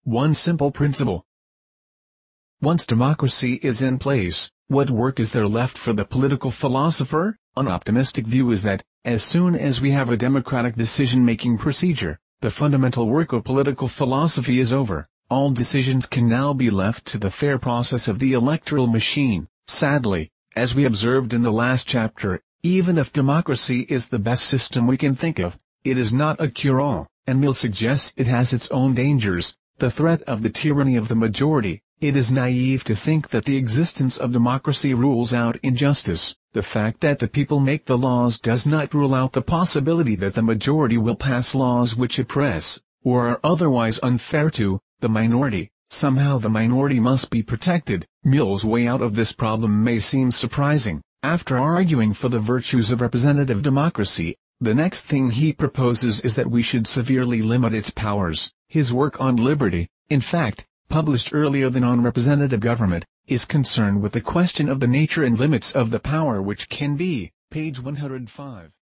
One simple principle. Once democracy is in place, what work is there left for the political philosopher? An optimistic view is that, as soon as we have a democratic decision-making procedure, the fundamental work of political philosophy is over. All decisions can now be left to the fair process of the electoral machine. Sadly, as we observed in the last chapter, even if democracy is the best system we can think of, it is not a cure-all, and Mill suggests it has its own dangers, the threat of the tyranny of the majority. It is naive to think that the existence of democracy rules out injustice. The fact that the people make the laws does not rule out the possibility that the majority will pass laws which oppress, or are otherwise unfair to, the minority. Somehow the minority must be protected. Mill's way out of this problem may seem surprising. After arguing for the virtues of representative democracy, the next thing he proposes is that we should severely limit its powers. His work on liberty, in fact, published earlier than on representative government, is concerned with the question of the nature and limits of the power which can be, page 105.